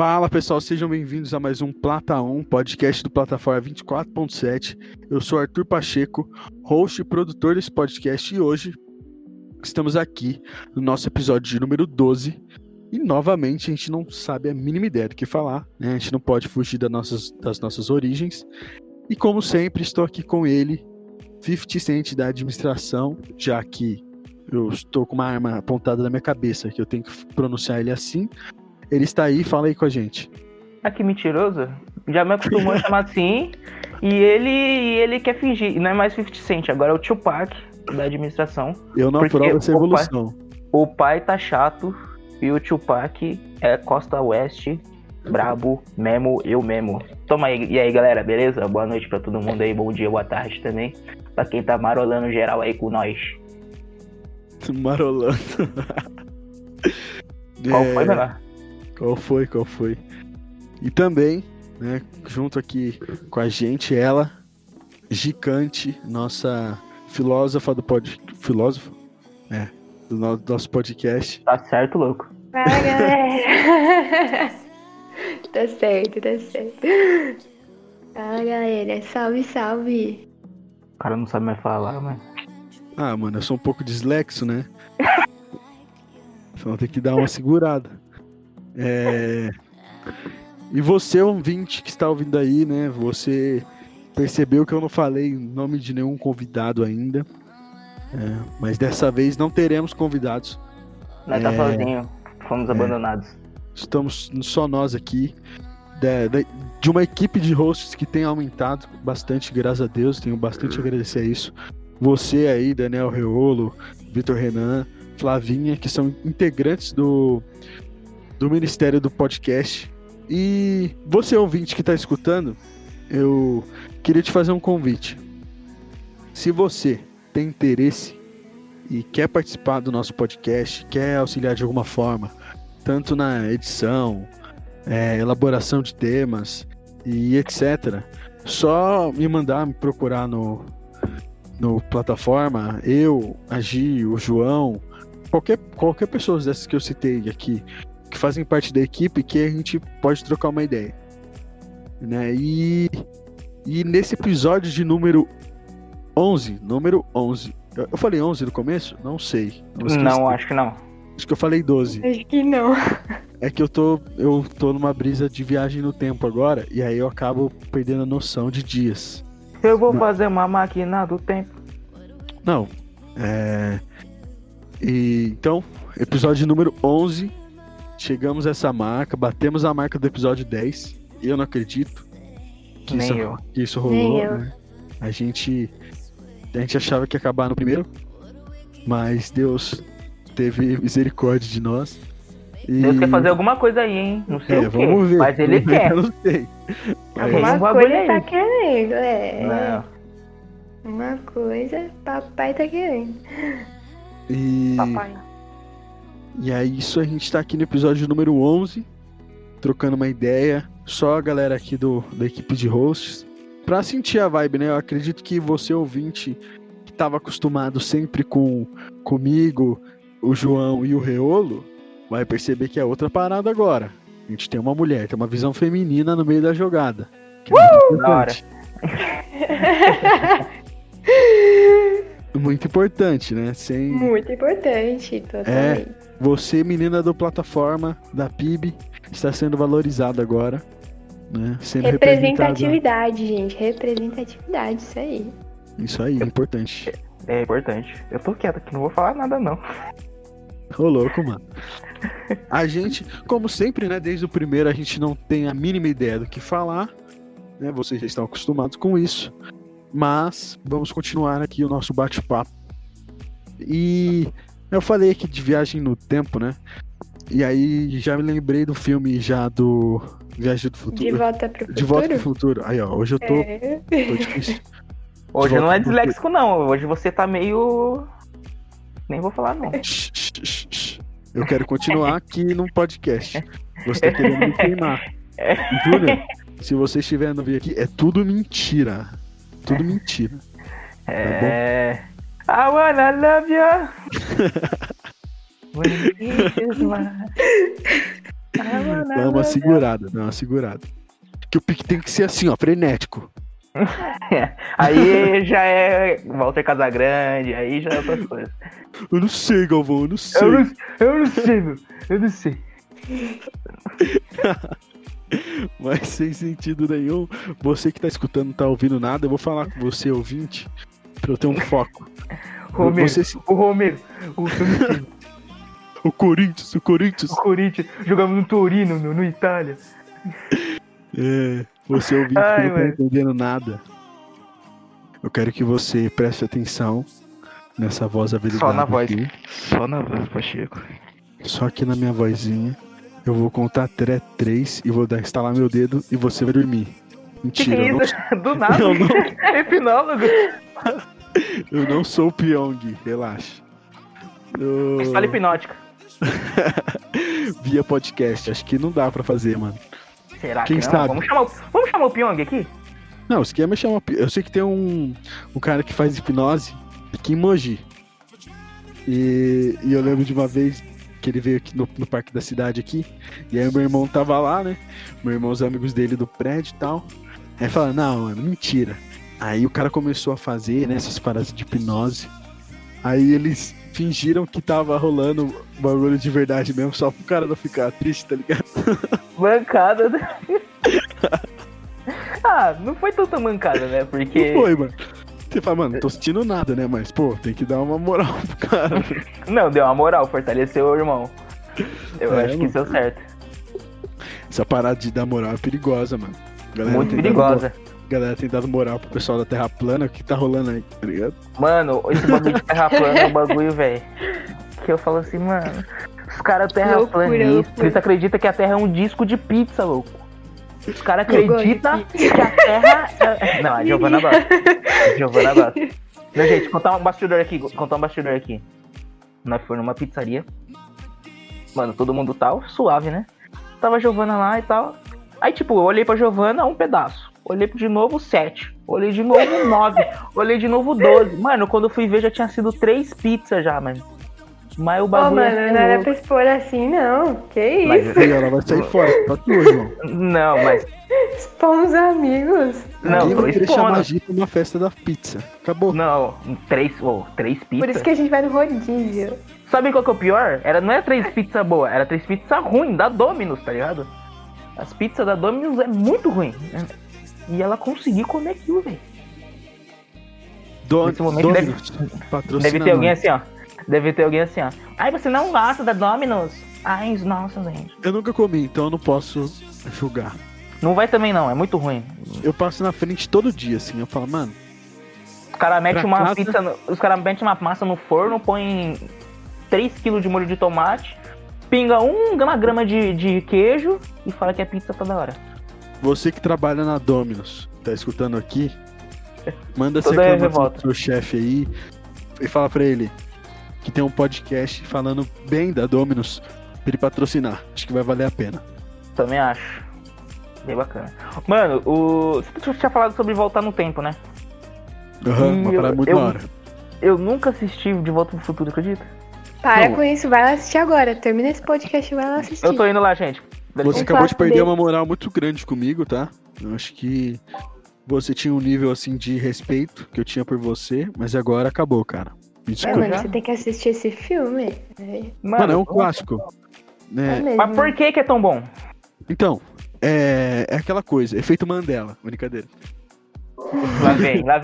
Fala pessoal, sejam bem-vindos a mais um Plata 1, podcast do Plataforma 24.7. Eu sou Arthur Pacheco, host e produtor desse podcast, e hoje estamos aqui no nosso episódio de número 12 e novamente a gente não sabe a mínima ideia do que falar, né? A gente não pode fugir das nossas origens, e como sempre estou aqui com ele, 50 Cent da administração, já que eu estou com uma arma apontada na minha cabeça, que eu tenho que pronunciar ele assim. Ele está aí, fala aí com a gente. Ah, que mentiroso. Já me acostumou a chamar assim. E ele quer fingir. Não é mais 50 Cent, agora é o Tupac da administração. Eu não aprovo essa evolução. O pai tá chato e o Tupac é Costa Oeste, brabo, memo, eu memo. Toma aí. E aí, galera, beleza? Boa noite pra todo mundo aí. Bom dia, boa tarde também. Pra quem tá marolando geral aí com nós. Marolando. Qual foi, menor? Qual foi? E também, né, junto aqui com a gente, ela, Gigante, nossa filósofa do filósofa? Do nosso podcast. Tá certo, louco. Fala, galera. Tá certo. Fala, galera. Salve. O cara não sabe mais falar, mas... Ah, mano, eu sou um pouco dislexo, né? Então tem que dar uma segurada. E você, ouvinte que está ouvindo aí, né? Você percebeu que eu não falei o nome de nenhum convidado ainda. Mas dessa vez não teremos convidados. Nós tá sozinho. Fomos abandonados. Estamos só nós aqui. De uma equipe de hosts que tem aumentado bastante, graças a Deus. Tenho bastante a agradecer a isso. Você aí, Daniel Reolo, Vitor Renan, Flavinha, que são integrantes do Ministério do Podcast. E você, ouvinte que está escutando, eu queria te fazer um convite. Se você tem interesse e quer participar do nosso podcast, quer auxiliar de alguma forma, tanto na edição, elaboração de temas e etc., só me procurar no plataforma, eu, a Gi, o João, qualquer pessoa dessas que eu citei aqui, que fazem parte da equipe, que a gente pode trocar uma ideia, né? E nesse episódio de número 11, eu falei 11 no começo? Não sei. Não, acho que não. Acho que eu falei 12. Acho que não. É que eu tô numa brisa de viagem no tempo agora, e aí eu acabo perdendo a noção de dias. Eu vou fazer uma máquina do tempo. Não. Então, episódio número 11. Chegamos a essa marca. Batemos a marca do episódio 10. Eu não acredito que isso rolou. Né? A gente achava que ia acabar no primeiro. Mas Deus teve misericórdia de nós. Deus quer fazer alguma coisa aí, hein? Não sei o quê. Vamos ver. Mas ele quer. Eu não sei. Alguma coisa tá querendo, Não. Uma coisa, papai tá querendo. Papai. E aí, isso, a gente tá aqui no episódio número 11, trocando uma ideia, só a galera aqui da equipe de hosts, pra sentir a vibe, né? Eu acredito que você, ouvinte, que tava acostumado sempre comigo, o João e o Reolo, vai perceber que é outra parada agora. A gente tem uma mulher, tem uma visão feminina no meio da jogada. Que é muito importante. Muito importante, né? Muito importante, totalmente. Você, menina do plataforma, da PIB, está sendo valorizada agora, né? Sendo Representatividade, gente. Representatividade, Isso aí, é importante. É importante. Eu tô quieto aqui, não vou falar nada, não. Ô, louco, mano. A gente, como sempre, né? Desde o primeiro, a gente não tem a mínima ideia do que falar, né? Vocês já estão acostumados com isso. Mas vamos continuar aqui o nosso bate-papo. E eu falei aqui de viagem no tempo, né? E aí já me lembrei do filme já do Viagem do Futuro. De Volta pro Futuro? De Volta pro Futuro. Aí, ó, hoje eu tô difícil. Hoje não é disléxico, não. Hoje você tá meio... Nem vou falar, não. Eu quero continuar aqui no podcast. Você tá querendo me queimar. Júnior, se você estiver no vídeo aqui, é tudo mentira. Tudo mentira. Tá bom? I wanna love you. Dá uma segurada. Que o pique tem que ser assim, ó, frenético. Aí já é Walter Casagrande, aí já é outras coisas. Eu não sei, Galvão, eu não sei. Eu não sei, meu. Eu não sei. Mas sem sentido nenhum. Você que tá escutando não tá ouvindo nada, eu vou falar com você, ouvinte, pra eu ter um foco. Romero, Você... o Romero, o Corinthians. O Corinthians, jogamos no Torino, no Itália. Você ouvinte que não tá entendendo nada. Eu quero que você preste atenção nessa voz aveludada. Só na voz. Aqui. Só na voz, Pacheco. Só aqui na minha vozinha. Eu vou contar até 3 e vou instalar meu dedo e você vai dormir. Mentira, que isso? Do nada. Hipnólogo. Eu não sou o Pyong, relaxa. Pistola hipnótica. Via podcast, acho que não dá pra fazer, mano. Será Quem que não? sabe? Vamos chamar o Pyong aqui? Não, se quer me chamar. Eu sei que tem um cara que faz hipnose aqui em Mogi. E eu lembro de uma vez que ele veio aqui no parque da cidade aqui. E aí meu irmão tava lá, né? Meu irmão, os amigos dele do prédio e tal. Aí fala, não, mano, mentira. Aí o cara começou a fazer, né, essas paradas de hipnose. Aí eles fingiram que tava rolando bagulho de verdade mesmo, só pro cara não ficar triste, tá ligado? Mancada, né? Não foi tanta mancada, né? Porque... Não foi, mano. Você fala, mano, não tô sentindo nada, né? Mas, pô, tem que dar uma moral pro cara. Não, deu uma moral, fortaleceu o irmão. Eu acho que isso é certo. Essa parada de dar moral é perigosa, mano. Muito perigosa. Galera tem dado moral pro pessoal da Terra plana, o que tá rolando aí, tá ligado? Mano, esse bagulho de Terra plana é um bagulho, velho. Que eu falo assim, mano, os caras terraplanistas, eles acreditam que a Terra é um disco de pizza, louco. Os caras acreditam que a Terra é... Não, a Giovana gosta. Não, gente, contar um bastidor aqui. Nós fomos numa pizzaria. Mano, todo mundo tal, suave, né? Tava a Giovana lá e tal. Aí, tipo, eu olhei pra Giovana, um pedaço. Olhei de novo 7. Olhei de novo 9. Olhei de novo 12. Mano, quando eu fui ver, já tinha sido 3 pizzas já, mano. Mas o bagulho... mano, não era pra expor assim, não. Que isso? Mas ela vai sair fora, pra tu, irmão. Não, mas... Expomos amigos. Não, ninguém tô vai querer chamar a expondo. Gi pra uma festa da pizza. Acabou. Não, 3 pizzas. Por isso que a gente vai no rodízio. Sabe qual que é o pior? Não era 3 pizzas boas, era 3 pizzas ruins, da Domino's, tá ligado? As pizzas da Domino's é muito ruim. E ela conseguiu comer aquilo, velho. Nesse momento deve ter alguém assim, ó. Ai, você não gosta da Domino's? Ai, nossa, gente. Eu nunca comi, então eu não posso julgar. Não vai também não, é muito ruim. Eu passo na frente todo dia, assim, eu falo, mano... Os caras metem uma casa... pizza, os caras metem uma massa no forno, põem 3 kg de molho de tomate, pinga uma grama de queijo e fala que a pizza tá da hora. Você que trabalha na Domino's, tá escutando aqui, manda essa Toda reclamação pro seu chefe aí e fala pra ele que tem um podcast falando bem da Domino's pra ele patrocinar. Acho que vai valer a pena. Também acho. Bem bacana. Mano, você tinha falado sobre voltar no tempo, né? Uma parada muito da hora. Eu nunca assisti De Volta pro Futuro, acredita? Para com isso, vai lá assistir agora. Termina esse podcast e vai lá assistir. Eu tô indo lá, gente. Você acabou de perder uma moral muito grande comigo, tá? Eu acho que você tinha um nível, assim, de respeito que eu tinha por você, mas agora acabou, cara. Me desculpa. Mano, você tem que assistir esse filme. Mano, é um clássico. Mas por que é tão bom? Então, é aquela coisa, efeito Mandela, brincadeira. Lá vem. Lá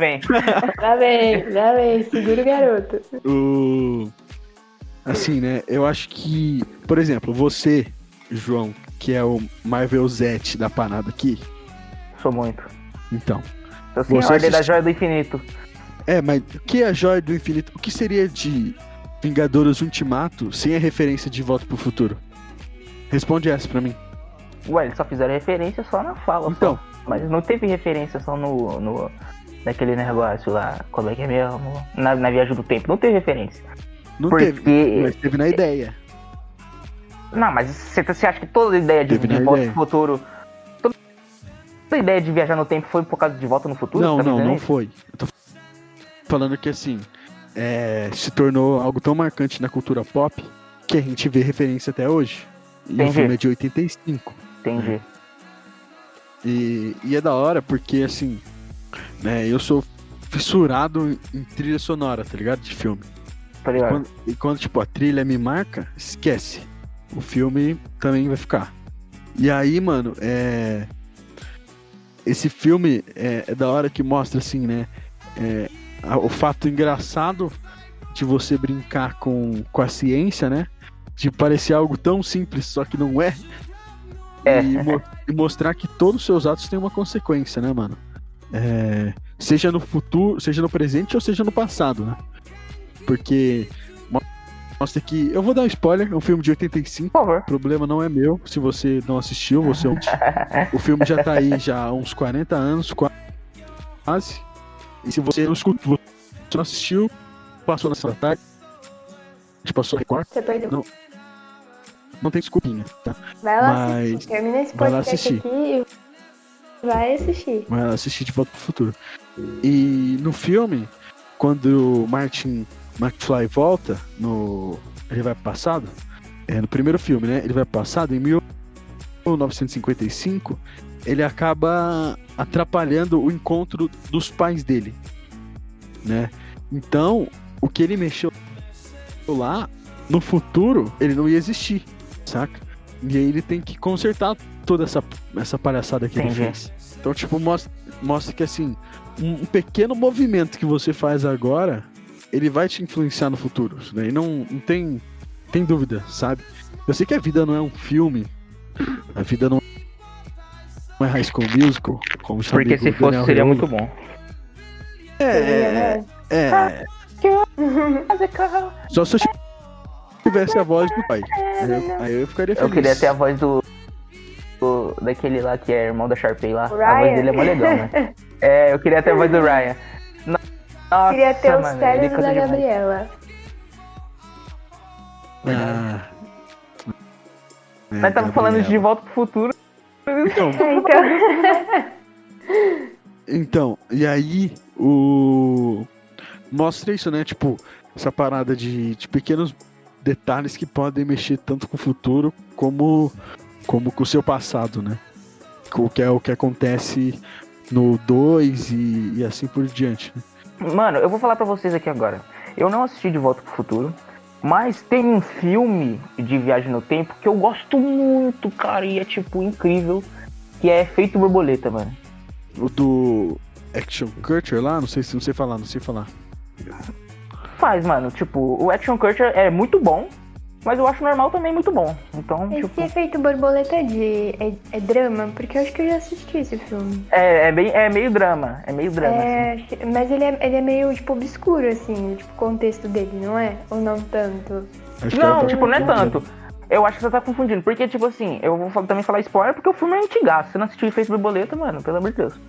vem, segura o garoto. Assim, né, eu acho que, por exemplo, você, João, que é o Marvel Zete da parada aqui. Sou muito. Então. Tô sem ordem da Joia do Infinito. Mas o que é a Joia do Infinito? O que seria de Vingadores Ultimato sem a referência de Volta pro Futuro? Responde essa pra mim. Ué, eles só fizeram referência só na fala. Então. Só. Mas não teve referência só naquele negócio lá. Como é que é mesmo? Na Viagem do Tempo. Não teve referência. Não teve, mas teve na ideia. Não, mas você acha que toda a ideia de Volta pro Futuro... Toda a ideia de viajar no tempo foi por causa de Volta no Futuro? Não foi. Eu tô falando que assim, se tornou algo tão marcante na cultura pop que a gente vê referência até hoje. E Entendi. o filme é de 85. Entendi. E é da hora porque, assim, né, eu sou fissurado em trilha sonora, tá ligado? De filme. Tá ligado? E quando, tipo, a trilha me marca, esquece. O filme também vai ficar. E aí, mano, esse filme é da hora que mostra, assim, né? O fato engraçado de você brincar com a ciência, né? De parecer algo tão simples, só que não é. E mostrar que todos os seus atos têm uma consequência, né, mano? Seja no futuro, seja no presente ou seja no passado, né? Porque mostra que... Eu vou dar um spoiler, é um filme de 85. Por favor. O problema não é meu, se você não assistiu, você o filme já tá aí já há uns 40 anos, quase. E se você não escutou, você não assistiu, passou nessa tarde, passou a Record, Você perdeu. não tem desculpinha, tá? Vai lá Mas assistir. Termina esse vai lá podcast assistir. aqui e vai assistir. Vai assistir De Volta pro Futuro. E no filme, quando o Martin McFly volta, ele vai pro passado, no primeiro filme, né? Ele vai pro passado, em 1955, ele acaba atrapalhando o encontro dos pais dele, né? Então, o que ele mexeu lá, no futuro, ele não ia existir, saca? E aí ele tem que consertar toda essa palhaçada que ele fez. Então, tipo, mostra que, assim, um pequeno movimento que você faz agora, ele vai te influenciar no futuro. Isso daí não tem dúvida, sabe? Eu sei que a vida não é um filme, a vida não é High School Musical, como chama. Porque se fosse, seria muito bom. Só se eu tivesse a voz do pai. Aí eu ficaria feliz. Eu queria ter a voz daquele lá que é irmão da Sharpay lá. Ryan. A voz dele é mó legal, né? Eu queria ter a voz do Ryan. Nossa, Queria ter os mano, cérebros ele canta da demais. Gabriela. Nós tava falando de Volta pro Futuro. Então, e aí mostra isso, né? Tipo, essa parada de pequenos detalhes que podem mexer tanto com o futuro como com o seu passado, né? O que acontece no 2 e assim por diante, né? Mano, eu vou falar pra vocês aqui agora. Eu não assisti De Volta pro Futuro, mas tem um filme de viagem no tempo que eu gosto muito, cara, e é tipo incrível, que é Efeito Borboleta, mano. O do Action Culture lá, não sei falar. Faz, mano, tipo, o Action Culture é muito bom, mas eu acho normal também muito bom. Então, Esse tipo... Efeito Borboleta é drama? Porque eu acho que eu já assisti esse filme. É meio drama, assim. Mas ele é meio, tipo, obscuro, assim, tipo, o contexto dele, não é? Ou não tanto? Não, tipo, não é tanto. Eu acho que você tá confundindo, porque, tipo assim, eu vou também falar spoiler, porque o filme é antigaço. Você não assistiu Efeito Borboleta, mano, pelo amor de Deus.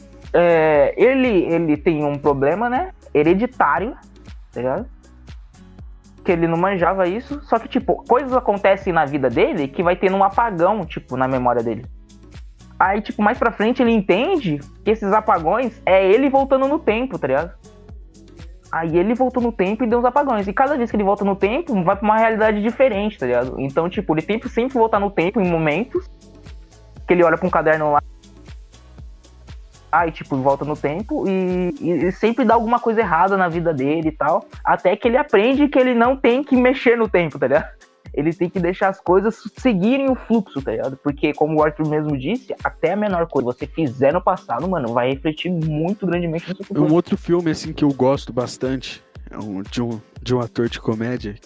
Ele tem um problema, né, hereditário, tá ligado? Que ele não manjava isso, só que, tipo, coisas acontecem na vida dele que vai tendo um apagão, tipo, na memória dele. Aí, tipo, mais pra frente ele entende que esses apagões é ele voltando no tempo, tá ligado? Aí ele voltou no tempo e deu uns apagões. E cada vez que ele volta no tempo, vai pra uma realidade diferente, tá ligado? Então, tipo, ele tem que sempre voltar no tempo em momentos que ele olha pra um caderno lá. Aí, tipo, volta no tempo e sempre dá alguma coisa errada na vida dele e tal. Até que ele aprende que ele não tem que mexer no tempo, tá ligado? Ele tem que deixar as coisas seguirem o fluxo, tá ligado? Porque, como o Arthur mesmo disse, até a menor coisa que você fizer no passado, mano, vai refletir muito grandemente no seu futuro. Um outro filme, assim, que eu gosto bastante, de um ator de comédia,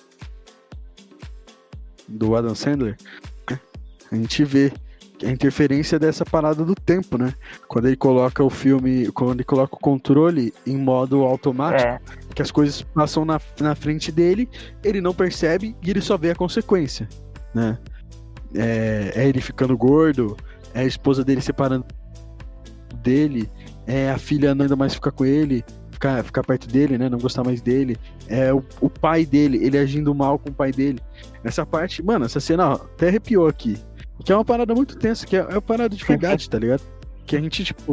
do Adam Sandler, a gente vê a interferência dessa parada do tempo, né? Quando ele coloca o controle em modo automático, que as coisas passam na frente dele, ele não percebe e ele só vê a consequência, né? É ele ficando gordo, é a esposa dele separando dele, é a filha não ainda mais ficar com ele, ficar perto dele, né? Não gostar mais dele, é o pai dele, ele agindo mal com o pai dele. Essa parte, mano, essa cena, ó, até arrepiou aqui. Que é uma parada muito tensa, que é uma parada de verdade, tá ligado? Que a gente, tipo...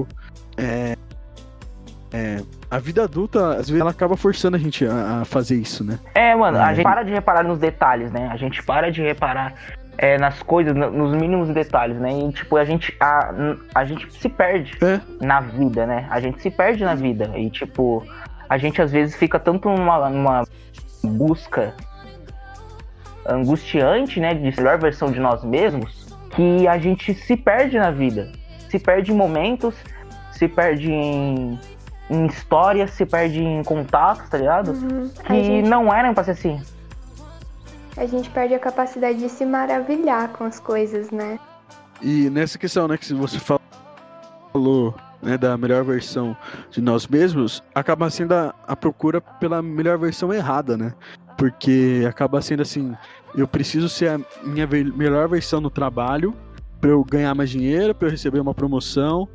a vida adulta, às vezes, ela acaba forçando a gente a fazer isso, né? Mano, a gente para de reparar nos detalhes, né? A gente para de reparar nas coisas, nos mínimos detalhes, né? E, tipo, a gente se perde na vida, né? A gente se perde na vida. E, tipo, a gente às vezes fica tanto numa busca angustiante, né? De melhor versão de nós mesmos, que a gente se perde na vida. Se perde em momentos, se perde em histórias, se perde em contatos, tá ligado? Que não eram pra ser assim. A gente perde a capacidade de se maravilhar com as coisas, né? E nessa questão, né, que você falou, né, da melhor versão de nós mesmos, acaba sendo a procura pela melhor versão errada, né? Porque acaba sendo assim, eu preciso ser a minha melhor versão no trabalho para eu ganhar mais dinheiro, para eu receber uma promoção.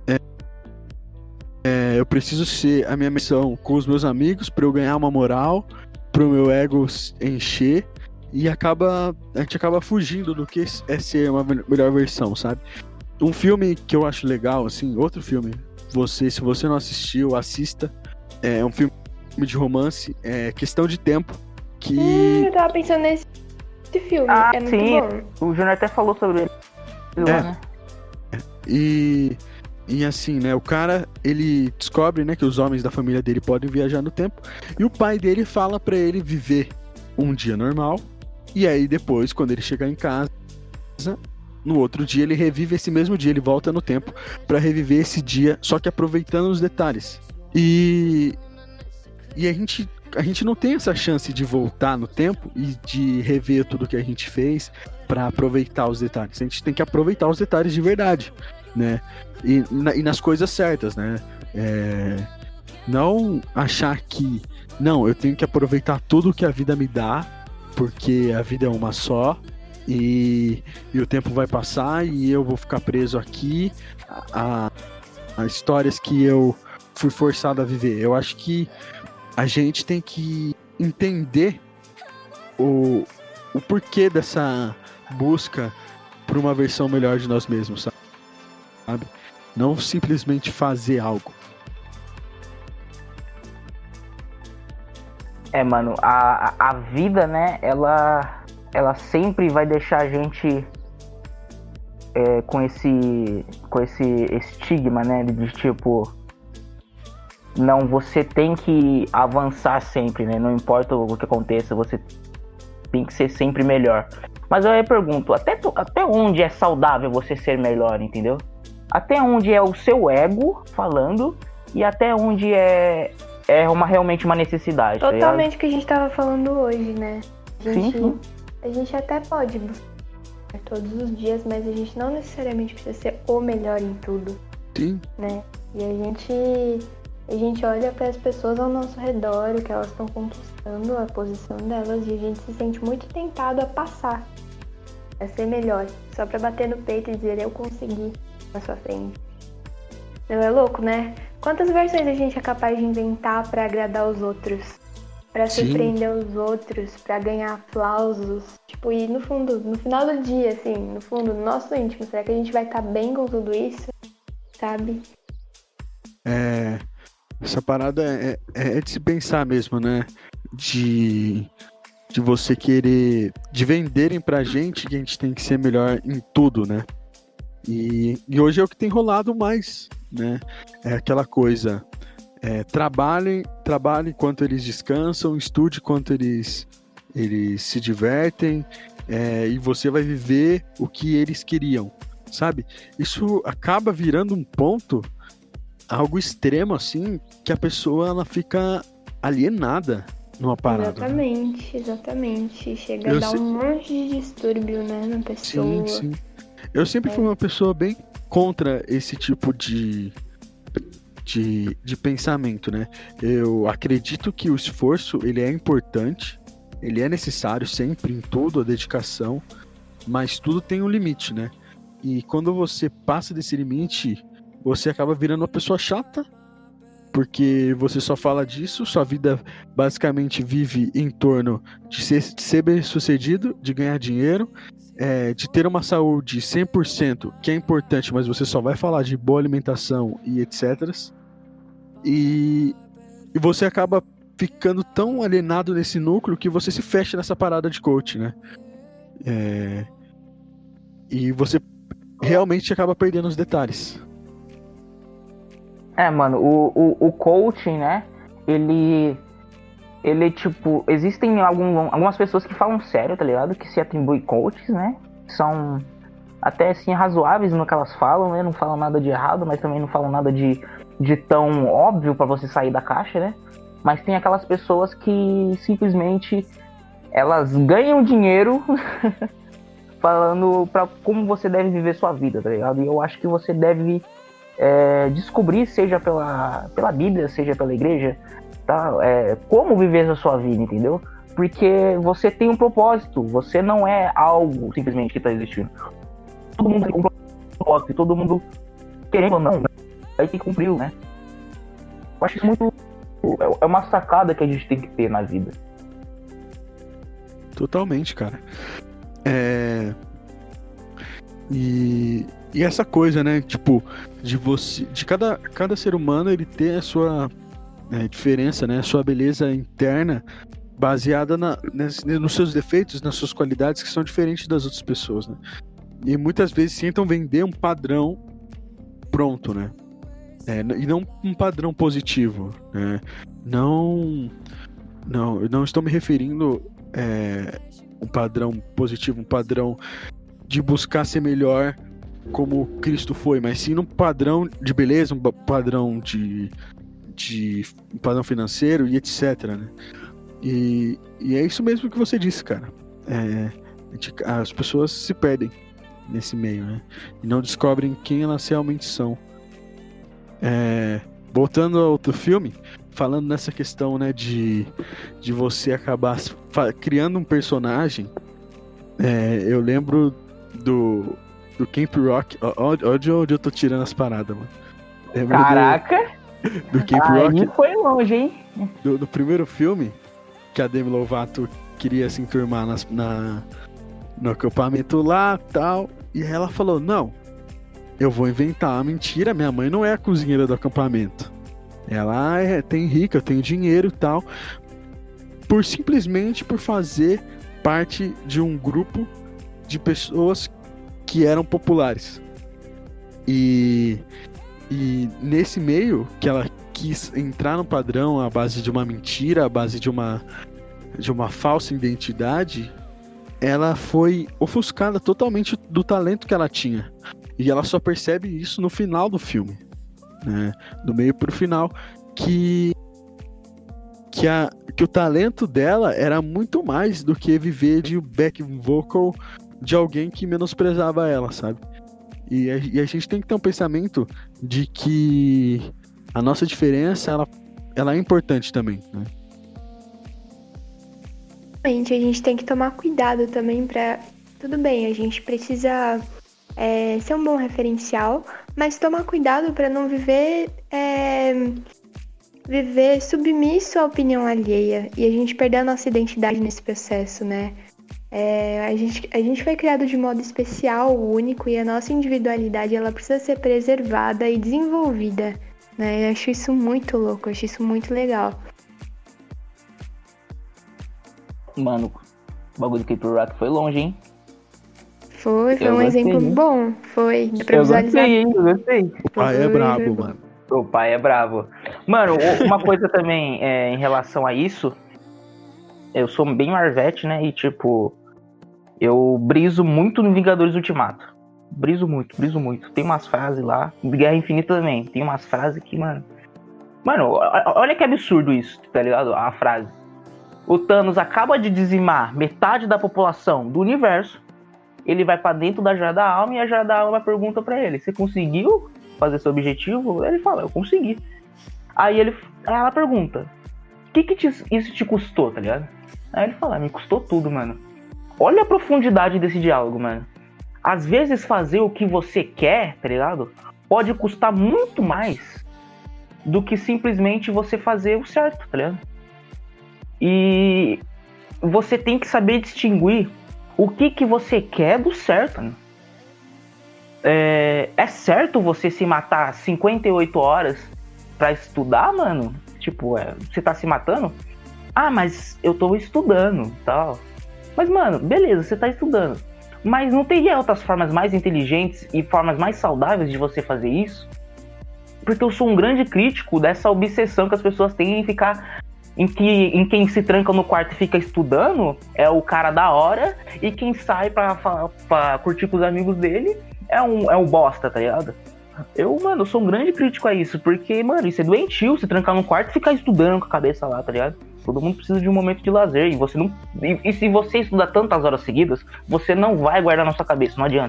Eu preciso ser a minha missão com os meus amigos para eu ganhar uma moral, para o meu ego encher. E a gente acaba fugindo do que é ser uma melhor versão, sabe? Um filme que eu acho legal, assim, outro filme, se você não assistiu, assista. É um filme de romance, é Questão de Tempo, que... Eu tava pensando nesse filme, é muito sim, bom. O Júnior até falou sobre ele. Né? E assim, né, o cara, ele descobre, né, que os homens da família dele podem viajar no tempo, e o pai dele fala pra ele viver um dia normal. E aí depois, quando ele chegar em casa, no outro dia ele revive esse mesmo dia, ele volta no tempo pra reviver esse dia, só que aproveitando os detalhes. E a gente não tem essa chance de voltar no tempo e de rever tudo que a gente fez pra aproveitar os detalhes. A gente tem que aproveitar os detalhes de verdade, né? E nas coisas certas, né? Não achar que, não, eu tenho que aproveitar tudo que a vida me dá, porque a vida é uma só e o tempo vai passar e eu vou ficar preso aqui a histórias que eu fui forçado a viver. Eu acho que a gente tem que entender o porquê dessa busca por uma versão melhor de nós mesmos, sabe? Não simplesmente fazer algo. Mano, a vida, né, ela sempre vai deixar a gente com esse estigma, né, de tipo, não, você tem que avançar sempre, né, não importa o que aconteça, você tem que ser sempre melhor. Mas eu pergunto, até onde é saudável você ser melhor, entendeu? Até onde é o seu ego falando e até onde é realmente uma necessidade. Totalmente o que a gente tava falando hoje, né? Sim. A gente até pode buscar todos os dias, mas a gente não necessariamente precisa ser o melhor em tudo. Sim. Né? E a gente olha para as pessoas ao nosso redor, o que elas estão conquistando, a posição delas, e a gente se sente muito tentado a passar, a ser melhor, só para bater no peito e dizer eu consegui na sua frente. Não é louco, né? Quantas versões a gente é capaz de inventar pra agradar os outros? Pra surpreender os outros, pra ganhar aplausos? Tipo, e no fundo, no final do dia, assim, no fundo, no nosso íntimo, será que a gente vai estar bem com tudo isso? Sabe? Essa parada é de se pensar mesmo, né? De você querer... De venderem pra gente que a gente tem que ser melhor em tudo, né? E hoje é o que tem rolado mais, né? É aquela coisa, trabalhem enquanto eles descansam, estude enquanto eles se divertem, e você vai viver o que eles queriam, sabe? Isso acaba virando um ponto, algo extremo assim, que a pessoa ela fica alienada numa parada. Exatamente. Chega a dar um monte de distúrbio, né, na pessoa. Sim. Eu sempre fui uma pessoa bem contra esse tipo de pensamento, né? Eu acredito que o esforço, ele é importante, ele é necessário sempre em tudo, a dedicação, mas tudo tem um limite, né? E quando você passa desse limite, você acaba virando uma pessoa chata, porque você só fala disso, sua vida basicamente vive em torno de ser bem-sucedido, de ganhar dinheiro, de ter uma saúde 100%, que é importante, mas você só vai falar de boa alimentação e etc. E você acaba ficando tão alienado nesse núcleo que você se fecha nessa parada de coach, né? E você realmente acaba perdendo os detalhes. Mano, o coaching, né? Ele tipo, existem algumas pessoas que falam sério, tá ligado? Que se atribuem coaches, né? São até assim razoáveis no que elas falam, né? Não falam nada de errado, mas também não falam nada de tão óbvio pra você sair da caixa, né? Mas tem aquelas pessoas que simplesmente elas ganham dinheiro falando pra como você deve viver sua vida, tá ligado? E eu acho que você deve descobrir, seja pela Bíblia, seja pela igreja, tá? Como viver a sua vida, entendeu? Porque você tem um propósito, você não é algo simplesmente que tá existindo. Todo mundo tem um propósito, todo mundo, querendo ou não, vai ter que cumprir, né? Eu acho isso muito... É uma sacada que a gente tem que ter na vida. Totalmente, cara. E essa coisa, né? Tipo, de cada ser humano ele ter a sua diferença, né? A sua beleza interna baseada nos seus defeitos, nas suas qualidades que são diferentes das outras pessoas, né? E muitas vezes tentam vender um padrão pronto, né? E não um padrão positivo, né? Eu não estou me referindo um padrão positivo, um padrão de buscar ser melhor como Cristo foi, mas sim um padrão de beleza, um padrão um padrão financeiro e etc, né? E é isso mesmo que você disse, cara. As pessoas se perdem nesse meio, né? E não descobrem quem elas realmente são. Voltando ao outro filme, falando nessa questão, né, de você acabar criando um personagem, eu lembro do Camp Rock. Onde eu tô tirando as paradas, mano. Lembro Caraca! Do Camp Rock. Aí foi longe, hein? Do primeiro filme, que a Demi Lovato queria se enturmar no acampamento lá e tal. E aí ela falou, não, eu vou inventar uma mentira, minha mãe não é a cozinheira do acampamento. Ela tem rica, eu tenho dinheiro e tal. Simplesmente por fazer parte de um grupo de pessoas que eram populares. E nesse meio que ela quis entrar no padrão à base de uma mentira, à base de uma falsa identidade, ela foi ofuscada totalmente do talento que ela tinha. E ela só percebe isso no final do filme, né? Do meio pro final, que o talento dela era muito mais do que viver de back vocal de alguém que menosprezava ela, sabe? E a gente tem que ter um pensamento de que a nossa diferença, ela é importante também, né? A gente tem que tomar cuidado também pra... Tudo bem, a gente precisa ser um bom referencial, mas tomar cuidado pra não viver submisso à opinião alheia e a gente perder a nossa identidade nesse processo, né? A gente foi criado de modo especial, único, e a nossa individualidade ela precisa ser preservada e desenvolvida, né? Eu acho isso muito louco, eu acho isso muito legal. Mano, o bagulho do Camp Rock foi longe, hein? Foi um exemplo bom. Foi. Dá pra visualizar. Eu gostei. O pai é brabo, mano. O pai é bravo. Mano, uma coisa também em relação a isso, eu sou bem Marvete, né? E tipo, eu briso muito no Vingadores Ultimato. Briso muito. Tem umas frases lá. Guerra Infinita também. Tem umas frases que, mano. Mano, olha que absurdo isso, tá ligado? A frase. O Thanos acaba de dizimar metade da população do universo. Ele vai pra dentro da Joia da Alma e a Joia da Alma pergunta pra ele: você conseguiu fazer seu objetivo? Ele fala: eu consegui. Aí ela pergunta: o que isso te custou, tá ligado? Aí ele fala: me custou tudo, mano. Olha a profundidade desse diálogo, mano. Às vezes fazer o que você quer, tá ligado? Pode custar muito mais do que simplesmente você fazer o certo, tá ligado? E você tem que saber distinguir o que você quer do certo, né? É certo você se matar 58 horas pra estudar, mano? Tipo, você tá se matando? Ah, mas eu tô estudando, tal. Mas, mano, beleza, você tá estudando. Mas não teria outras formas mais inteligentes e formas mais saudáveis de você fazer isso? Porque eu sou um grande crítico dessa obsessão que as pessoas têm em ficar... Em quem se tranca no quarto e fica estudando é o cara da hora, e quem sai pra curtir com os amigos dele é um bosta, tá ligado? Eu sou um grande crítico a isso, porque, mano, isso é doentio, se trancar no quarto e ficar estudando com a cabeça lá, tá ligado? Todo mundo precisa de um momento de lazer, e você não... E se você estudar tantas horas seguidas, você não vai guardar na sua cabeça, não adianta.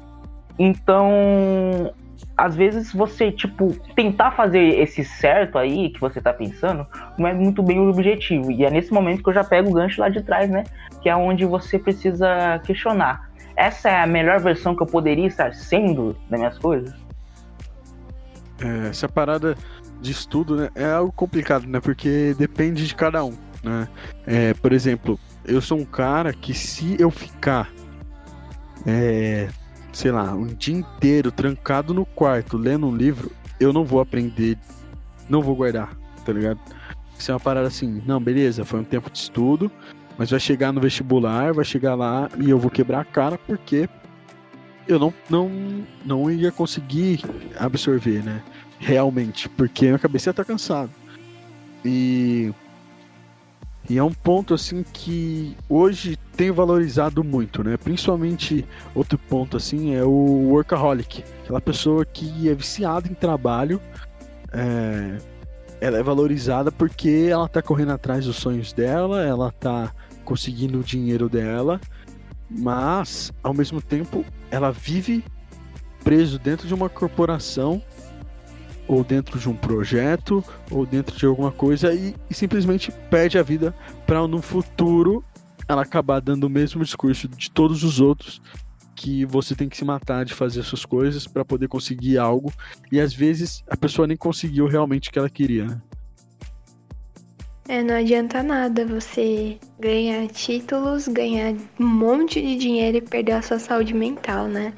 Então, às vezes você, tipo, tentar fazer esse certo aí que você tá pensando, não é muito bem o objetivo. E é nesse momento que eu já pego o gancho lá de trás, né? Que é onde você precisa questionar. Essa é a melhor versão que eu poderia estar sendo das minhas coisas? Essa parada de estudo, né, é algo complicado, né? Porque depende de cada um, né? Por exemplo, eu sou um cara que se eu ficar, sei lá, um dia inteiro trancado no quarto lendo um livro, eu não vou aprender, não vou guardar, tá ligado? Isso é uma parada assim, não, beleza, foi um tempo de estudo, mas vai chegar no vestibular, vai chegar lá e eu vou quebrar a cara porque eu não ia conseguir absorver, né? Realmente, porque minha cabeça tá cansada. E é um ponto assim que hoje tenho valorizado muito, né? Principalmente outro ponto assim é o workaholic, aquela pessoa que é viciada em trabalho. Ela é valorizada porque ela tá correndo atrás dos sonhos dela, ela tá conseguindo o dinheiro dela, mas ao mesmo tempo ela vive preso dentro de uma corporação, ou dentro de um projeto, ou dentro de alguma coisa, e simplesmente perde a vida para no futuro ela acabar dando o mesmo discurso de todos os outros, que você tem que se matar de fazer suas coisas para poder conseguir algo, e às vezes a pessoa nem conseguiu realmente o que ela queria, né? Não adianta nada você ganhar títulos, ganhar um monte de dinheiro e perder a sua saúde mental, né?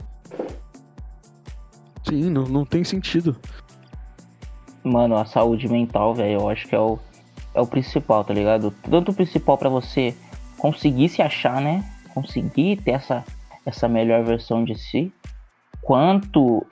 Sim, não tem sentido. Mano, a saúde mental, velho, eu acho que é o principal, tá ligado? Tanto o principal pra você conseguir se achar, né? Conseguir ter essa melhor versão de si, quanto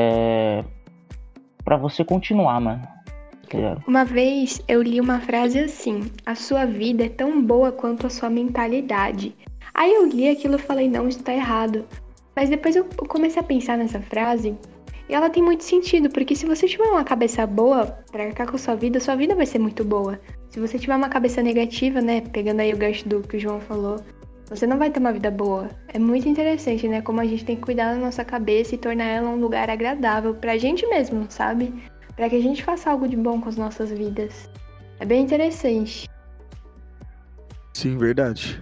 pra você continuar, mano. Tá ligado? Uma vez eu li uma frase assim: a sua vida é tão boa quanto a sua mentalidade. Aí eu li aquilo e falei, não, isso tá errado. Mas depois eu comecei a pensar nessa frase e ela tem muito sentido, porque se você tiver uma cabeça boa pra arcar com a sua vida vai ser muito boa. Se você tiver uma cabeça negativa, né, pegando aí o gancho do que o João falou, você não vai ter uma vida boa. É muito interessante, né, como a gente tem que cuidar da nossa cabeça e tornar ela um lugar agradável pra gente mesmo, sabe? Pra que a gente faça algo de bom com as nossas vidas. É bem interessante. Sim, verdade.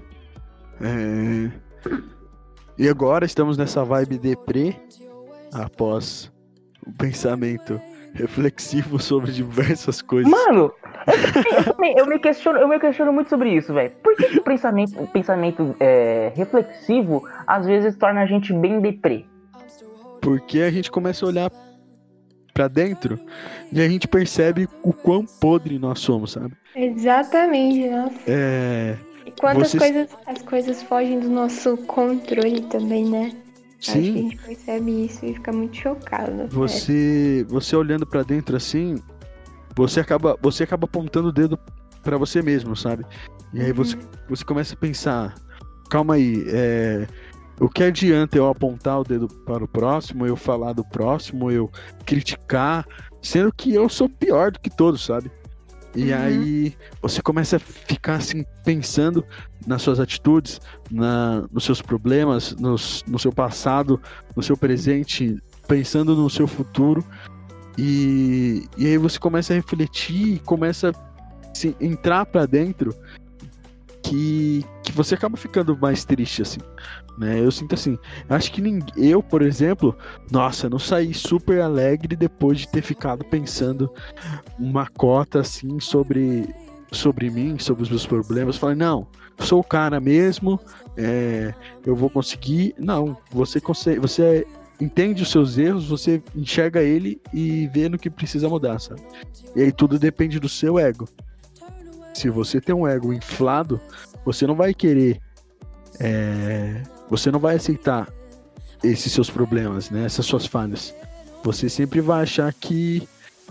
E agora estamos nessa vibe deprê, após o pensamento reflexivo sobre diversas coisas. Mano, eu me questiono muito sobre isso, velho. Por que o pensamento reflexivo às vezes torna a gente bem deprê? Porque a gente começa a olhar pra dentro e a gente percebe o quão podre nós somos, sabe? Exatamente, nossa. E quantas as coisas fogem do nosso controle também, né? Sim. Acho que a gente percebe isso e fica muito chocado. Você olhando pra dentro assim, você acaba apontando o dedo pra você mesmo, sabe? E aí você começa a pensar, calma aí, o que adianta eu apontar o dedo para o próximo, eu falar do próximo, eu criticar, sendo que eu sou pior do que todos, sabe? E aí você começa a ficar assim, pensando nas suas atitudes, nos seus problemas, no seu passado, no seu presente, pensando no seu futuro. E aí você começa a refletir, começa a entrar pra dentro, que você acaba ficando mais triste, assim, né? Eu sinto assim, acho que eu, por exemplo, nossa, não saí super alegre depois de ter ficado pensando uma cota, assim, sobre mim, sobre os meus problemas. Falei, não, sou o cara mesmo, eu vou conseguir. Não, você consegue, você entende os seus erros, você enxerga ele e vê no que precisa mudar, sabe? E aí tudo depende do seu ego. Se você tem um ego inflado, você não vai querer você não vai aceitar esses seus problemas, né? Essas suas falhas. Você sempre vai achar que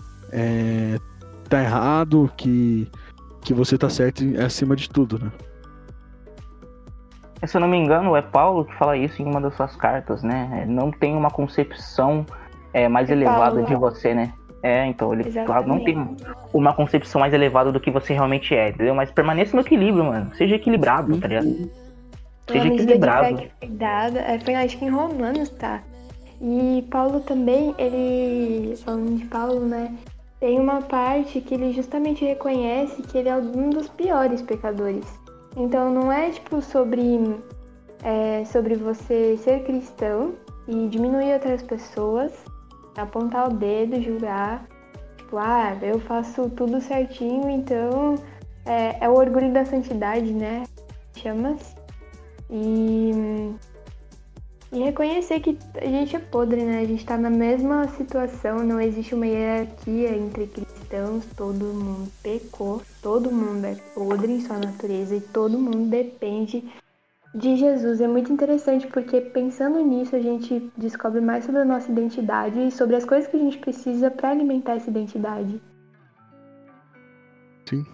tá errado, que você tá certo acima de tudo, né? Se eu não me engano, é Paulo que fala isso em uma das suas cartas, né? Não tem uma concepção mais elevada Paulo. de você, né? Então, ele fala, não Exatamente. tem uma concepção mais elevada do que você realmente é, entendeu? Mas permaneça no equilíbrio, mano. Seja equilibrado, tá ligado? Uma Seja medida de equilibrado. fé que foi dada, foi acho que em Romanos, tá? E Paulo também, ele, falando de Paulo, né? Tem uma parte que ele justamente reconhece que ele é um dos piores pecadores. Então não é tipo sobre você ser cristão e diminuir outras pessoas, apontar o dedo, julgar, tipo, eu faço tudo certinho, então é o orgulho da santidade, né? Chama-se. E reconhecer que a gente é podre, né? A gente tá na mesma situação, não existe uma hierarquia entre cristãos, todo mundo pecou, todo mundo é podre em sua natureza e todo mundo depende de Jesus. É muito interessante porque pensando nisso a gente descobre mais sobre a nossa identidade e sobre as coisas que a gente precisa para alimentar essa identidade. Sim.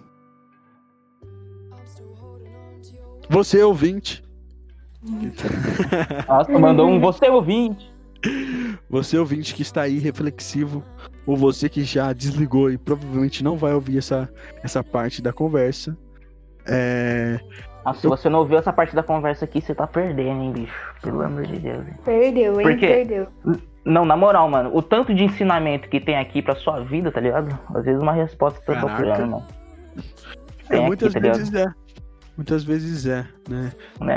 Você, ouvinte. Nossa, mandou um você ouvinte. Você, ouvinte, que está aí reflexivo, ou você que já desligou e provavelmente não vai ouvir essa parte da conversa. Nossa, se você não ouviu essa parte da conversa aqui, você tá perdendo, hein, bicho? Pelo amor de Deus. Hein? Perdeu, hein? Por quê? Perdeu. Não, na moral, mano, o tanto de ensinamento que tem aqui pra sua vida, tá ligado? Às vezes uma resposta que você tá procurando, mano. Muitas vezes Muitas vezes né?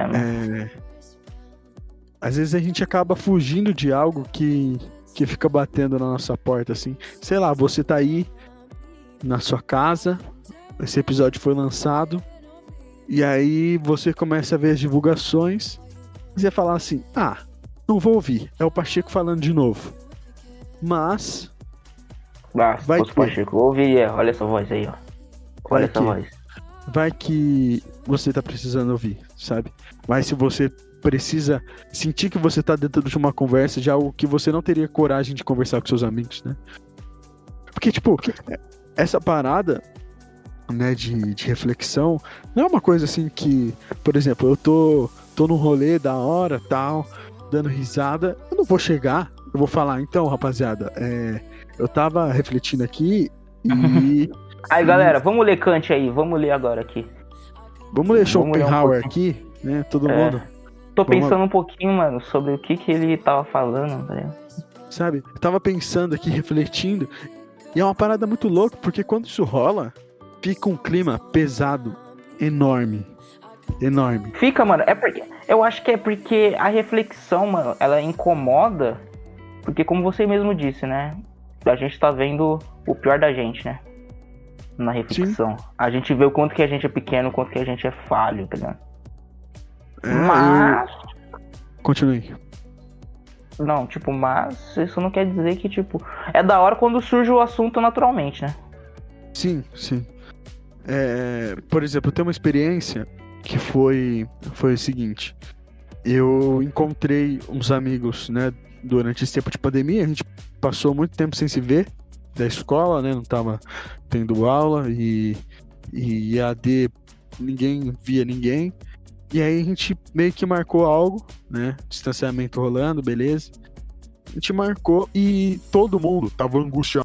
Às vezes a gente acaba fugindo de algo que fica batendo na nossa porta, assim. Sei lá, você tá aí na sua casa, esse episódio foi lançado, e aí você começa a ver as divulgações, e você fala assim, não vou ouvir, é o Pacheco falando de novo. Mas... vai que... Pacheco, ouve, olha essa voz aí, ó. Olha essa voz. Vai que você tá precisando ouvir, sabe? Mas se você precisa sentir que você tá dentro de uma conversa de algo que você não teria coragem de conversar com seus amigos, né? Porque, tipo, essa parada, né, de reflexão, não é uma coisa assim que, por exemplo, eu tô num rolê da hora, tal, dando risada, eu não vou chegar, eu vou falar, então, rapaziada, eu tava refletindo aqui e... Aí, galera, vamos ler Kant aí, vamos ler agora aqui. Vamos ler Schopenhauer aqui, né, todo mundo. Tô pensando um pouquinho, mano, sobre o que ele tava falando, né? Sabe, eu tava pensando aqui, refletindo, e é uma parada muito louca, porque quando isso rola, fica um clima pesado, enorme. Fica, mano, eu acho que é porque a reflexão, mano, ela incomoda, porque como você mesmo disse, né, a gente tá vendo o pior da gente, né, na reflexão. Sim. A gente vê o quanto que a gente é pequeno, o quanto que a gente é falho, tá ligado? Mas... Continue. Não, tipo, mas isso não quer dizer que, tipo... É da hora quando surge o assunto naturalmente, né? Sim. Por exemplo, eu tenho uma experiência que foi o seguinte. Eu encontrei uns amigos, né, durante esse tempo de pandemia. A gente passou muito tempo sem se ver da escola, né? Não tava tendo aula e EAD, ninguém via ninguém. E aí a gente meio que marcou algo, né? Distanciamento rolando, beleza. A gente marcou e todo mundo tava angustiado.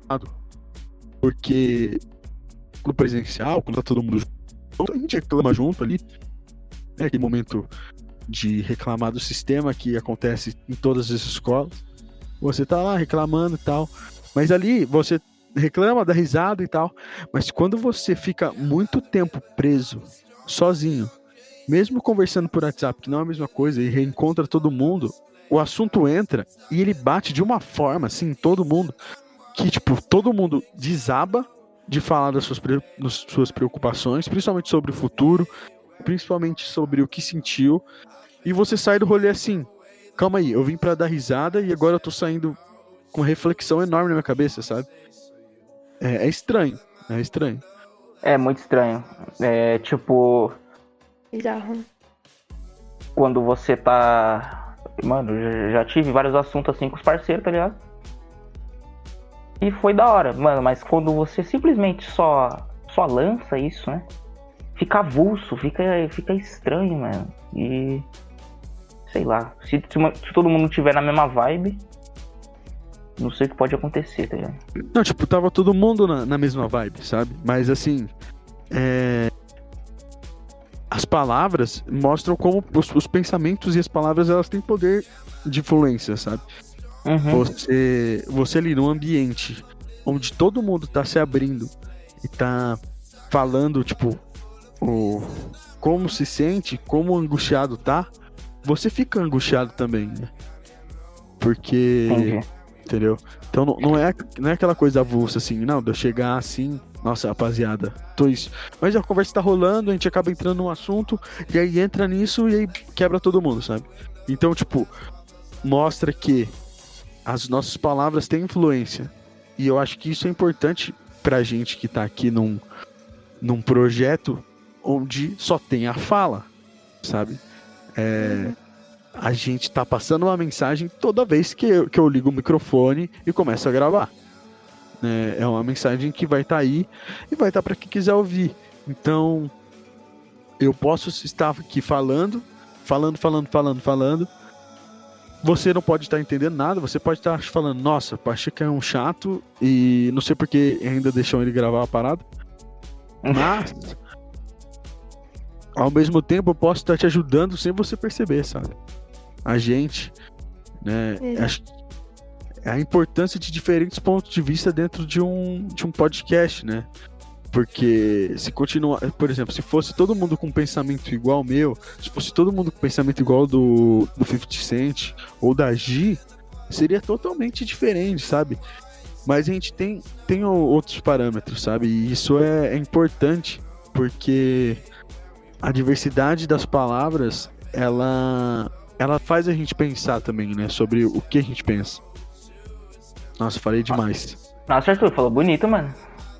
Porque no presencial, quando tá todo mundo junto, a gente reclama junto ali. É aquele momento de reclamar do sistema que acontece em todas as escolas. Você tá lá reclamando e tal. Mas ali você reclama, dá risada e tal. Mas quando você fica muito tempo preso, sozinho, mesmo conversando por WhatsApp, que não é a mesma coisa, e reencontra todo mundo, o assunto entra e ele bate de uma forma, assim, todo mundo, que, tipo, todo mundo desaba de falar das suas preocupações, principalmente sobre o futuro, principalmente sobre o que sentiu, e você sai do rolê assim, calma aí, eu vim pra dar risada e agora eu tô saindo com reflexão enorme na minha cabeça, sabe? É estranho, é estranho. É muito estranho. É tipo... Bizarro. quando você tá... Mano, já tive vários assuntos assim com os parceiros, tá ligado? E foi da hora, mano, mas quando você simplesmente só lança isso, né? Fica avulso, fica estranho, mano. E... sei lá, se todo mundo tiver na mesma vibe, não sei o que pode acontecer, tá ligado? Não, tipo, tava todo mundo na mesma vibe, sabe? Mas assim, as palavras mostram como os pensamentos e as palavras, elas têm poder de influência, sabe? Uhum. Você ali num ambiente onde todo mundo tá se abrindo e tá falando, tipo, como se sente, como angustiado tá, você fica angustiado também, né? Porque... Entendi. Entendeu? Então não é aquela coisa avulsa assim, não, de eu chegar assim, nossa, rapaziada, tô isso. Mas a conversa tá rolando, a gente acaba entrando num assunto, e aí entra nisso e aí quebra todo mundo, sabe? Então, tipo, mostra que as nossas palavras têm influência. E eu acho que isso é importante pra gente que tá aqui num projeto onde só tem a fala, sabe? A gente tá passando uma mensagem toda vez que eu ligo o microfone e começo a gravar. É uma mensagem que vai estar aí e vai estar para quem quiser ouvir. Então, eu posso estar aqui falando. Você não pode estar entendendo nada, você pode estar falando, nossa, Pacheco é um chato e não sei porque ainda deixam ele gravar a parada. Mas, ao mesmo tempo, eu posso estar te ajudando sem você perceber, sabe? A gente, né, acho que é a importância de diferentes pontos de vista dentro de um podcast, né? Porque se continuar, por exemplo, se fosse todo mundo com um pensamento igual ao meu, se fosse todo mundo com um pensamento igual ao do 50 Cent ou da Gi, seria totalmente diferente, sabe? Mas a gente tem outros parâmetros, sabe? E isso é importante, porque a diversidade das palavras, ela faz a gente pensar também, né? Sobre o que a gente pensa. Nossa, falei demais. Nossa, Arthur, falou bonito, mano.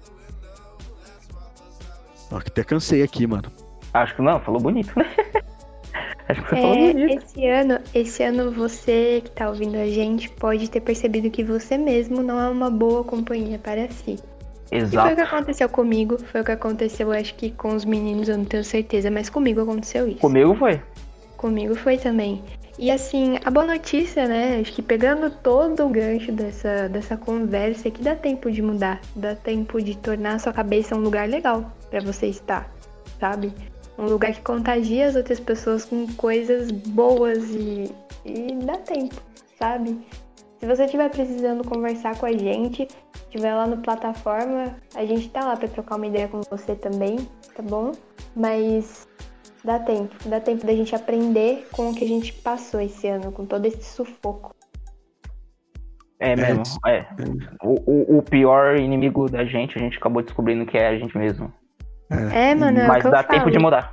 Ó, que até cansei aqui, mano. Acho que não, falou bonito, né? Acho que você falou bonito. Esse ano você que tá ouvindo a gente pode ter percebido que você mesmo não é uma boa companhia para si. Exato. E foi o que aconteceu comigo, foi o que aconteceu, acho que com os meninos, eu não tenho certeza, mas comigo aconteceu isso. Comigo foi. Comigo foi também. E assim, a boa notícia, né? Acho que pegando todo o gancho dessa conversa, é que dá tempo de mudar. Dá tempo de tornar a sua cabeça um lugar legal pra você estar, sabe? Um lugar que contagia as outras pessoas com coisas boas e dá tempo, sabe? Se você estiver precisando conversar com a gente, estiver lá no plataforma, a gente tá lá pra trocar uma ideia com você também, tá bom? Mas... dá tempo da gente aprender com o que a gente passou esse ano, com todo esse sufoco. É mesmo, O pior inimigo da gente, a gente acabou descobrindo que é a gente mesmo. Mano, é o que eu dá falo. tempo de mudar,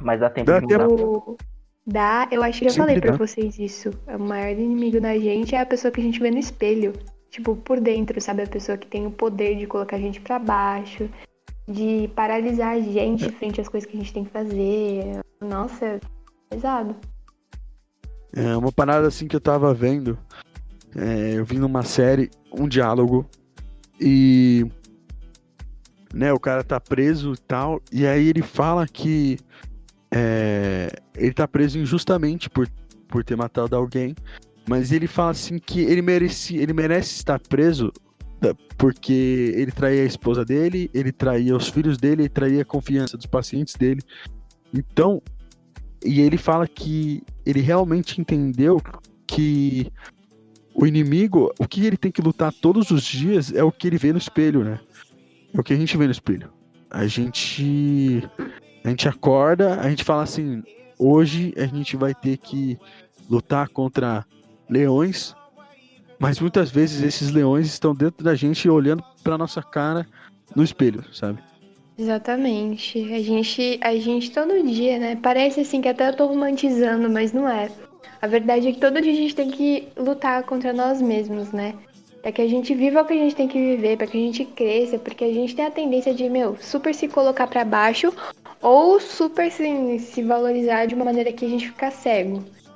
Eu acho que eu falei pra vocês isso. O maior inimigo da gente é a pessoa que a gente vê no espelho. Tipo, por dentro, sabe? A pessoa que tem o poder de colocar a gente pra baixo, de paralisar a gente frente às coisas que a gente tem que fazer. Nossa, é pesado. É uma parada assim que eu tava vendo. Eu vi numa série um diálogo e, né, o cara tá preso e tal, e aí ele fala que ele tá preso injustamente por ter matado alguém, mas ele fala assim que ele merece estar preso porque ele traía a esposa dele, ele traía os filhos dele, ele traía a confiança dos pacientes dele. Então, e ele fala que ele realmente entendeu que o inimigo, o que ele tem que lutar todos os dias é o que ele vê no espelho, né? É o que a gente vê no espelho. A gente acorda, a gente fala assim, hoje a gente vai ter que lutar contra leões, mas muitas vezes esses leões estão dentro da gente olhando pra nossa cara no espelho, sabe? Exatamente. A gente todo dia, né? Parece assim que até eu tô romantizando, mas não é. A verdade é que todo dia a gente tem que lutar contra nós mesmos, né? Pra que a gente viva o que a gente tem que viver, pra que a gente cresça, porque a gente tem a tendência de, super se colocar pra baixo ou super se valorizar de uma maneira que a gente fica cego.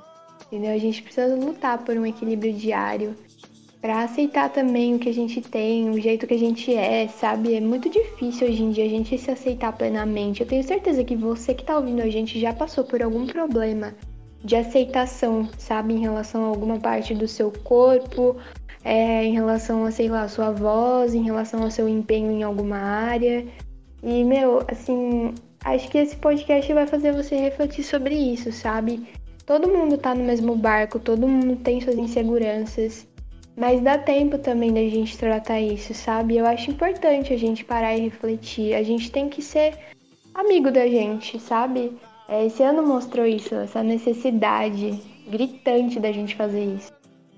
entendeu? A gente precisa lutar por um equilíbrio diário, pra aceitar também o que a gente tem, o jeito que a gente é, sabe? É muito difícil hoje em dia a gente se aceitar plenamente. Eu tenho certeza que você que tá ouvindo a gente já passou por algum problema de aceitação, sabe? Em relação a alguma parte do seu corpo, em relação a, sei lá, a sua voz, em relação ao seu empenho em alguma área. E, assim, acho que esse podcast vai fazer você refletir sobre isso, sabe? Todo mundo tá no mesmo barco, todo mundo tem suas inseguranças. Mas dá tempo também da gente tratar isso, sabe? Eu acho importante a gente parar e refletir. A gente tem que ser amigo da gente, sabe? Esse ano mostrou isso, essa necessidade gritante da gente fazer isso.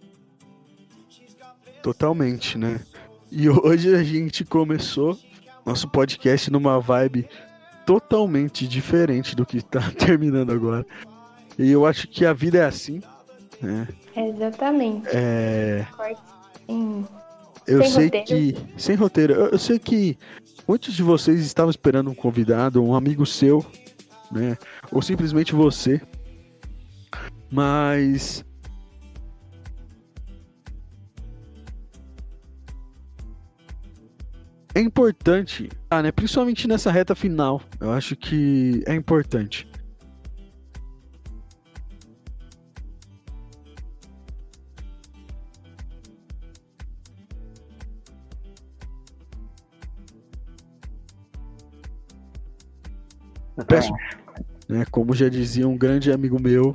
Totalmente, né? E hoje a gente começou nosso podcast numa vibe totalmente diferente do que tá terminando agora. E eu acho que a vida é assim, né? Exatamente. Eu Sem sei roteiro. que... Sem roteiro. Eu sei que muitos de vocês estavam esperando um convidado, um amigo seu, né? Ou simplesmente você. Mas... é importante, né? Principalmente nessa reta final. Eu acho que é importante. Peço, né, como já dizia um grande amigo meu,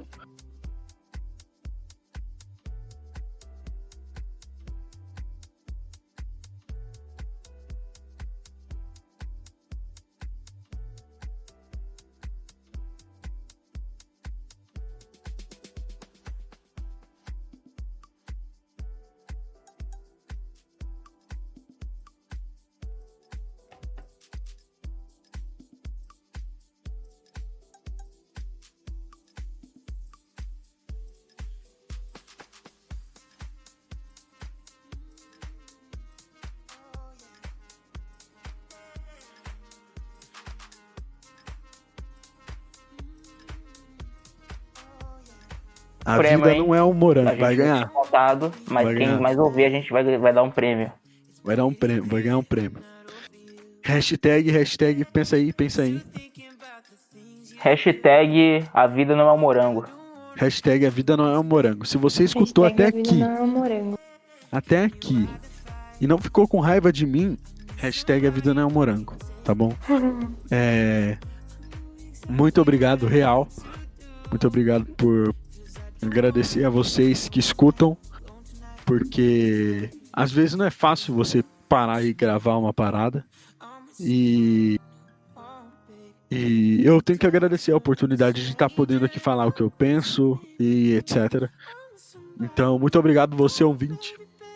a Prêmio, vida hein? não é um morango, A gente vai ganhar. tinha contado, mas Vai quem ganhar. mais ouvir, a gente vai dar um prêmio. Vai dar um prêmio, vai ganhar um prêmio. Hashtag, pensa aí. Hashtag a vida não é um morango. Hashtag a vida não é um morango. Se você escutou Hashtag até a vida aqui, não é um morango. e não ficou com raiva de mim, hashtag a vida não é um morango, tá bom? Muito obrigado, real. Muito obrigado por agradecer a vocês que escutam, porque às vezes não é fácil você parar e gravar uma parada. E eu tenho que agradecer a oportunidade de estar podendo aqui falar o que eu penso e etc. Então, muito obrigado você, ouvinte.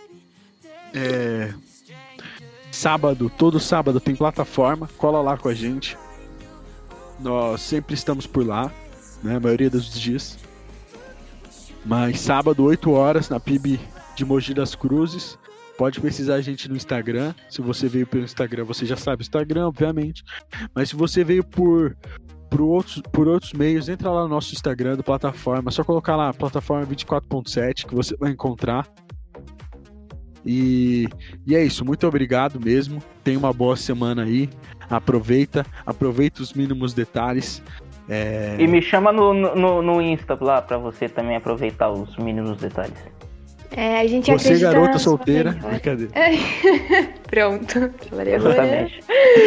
Todo sábado tem plataforma, cola lá com a gente. Nós sempre estamos por lá, né, a maioria dos dias. Mas sábado, 8 horas, na PIB de Mogi das Cruzes. Pode pesquisar a gente no Instagram. Se você veio pelo Instagram, você já sabe o Instagram, obviamente. Mas se você veio por outros meios, entra lá no nosso Instagram do Plataforma. É só colocar lá, Plataforma 24.7, que você vai encontrar. E é isso. Muito obrigado mesmo. Tenha uma boa semana aí. Aproveita os mínimos detalhes. E me chama no Insta lá pra você também aproveitar os mínimos detalhes. A gente Você, acredita garota na sua solteira. melhor. Brincadeira. Pronto. Exatamente.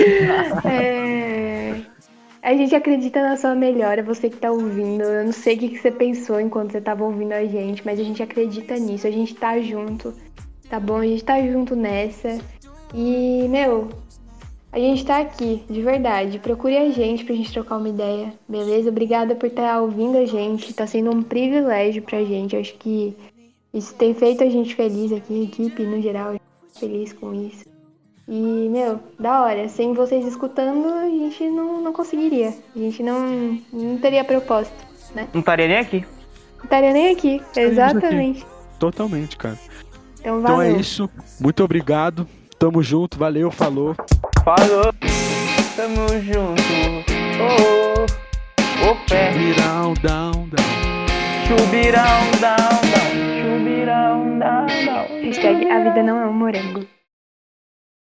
A gente acredita na sua melhora, você que tá ouvindo. Eu não sei o que você pensou enquanto você tava ouvindo a gente, mas a gente acredita nisso. A gente tá junto, tá bom? A gente tá junto nessa. E, a gente tá aqui, de verdade. Procure a gente pra gente trocar uma ideia, beleza? Obrigada por estar ouvindo a gente. Tá sendo um privilégio pra gente. Eu acho que isso tem feito a gente feliz aqui, a equipe no geral, feliz com isso. E, da hora. Sem vocês escutando, a gente não conseguiria. A gente não teria propósito, né? Não estaria nem aqui. Não estaria nem aqui, exatamente. Totalmente, cara. Então, Então valeu. é isso. Muito obrigado. Tamo junto. Valeu, falou. Falou. Tamo junto. Oh, pé. Down. Chubirão, down, down. Chubirão, down, down. Hashtag a vida não é um morango.